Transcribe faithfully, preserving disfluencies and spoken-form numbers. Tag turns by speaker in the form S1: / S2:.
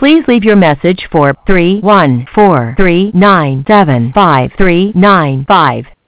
S1: Please leave your message for three one four three nine seven five three nine five.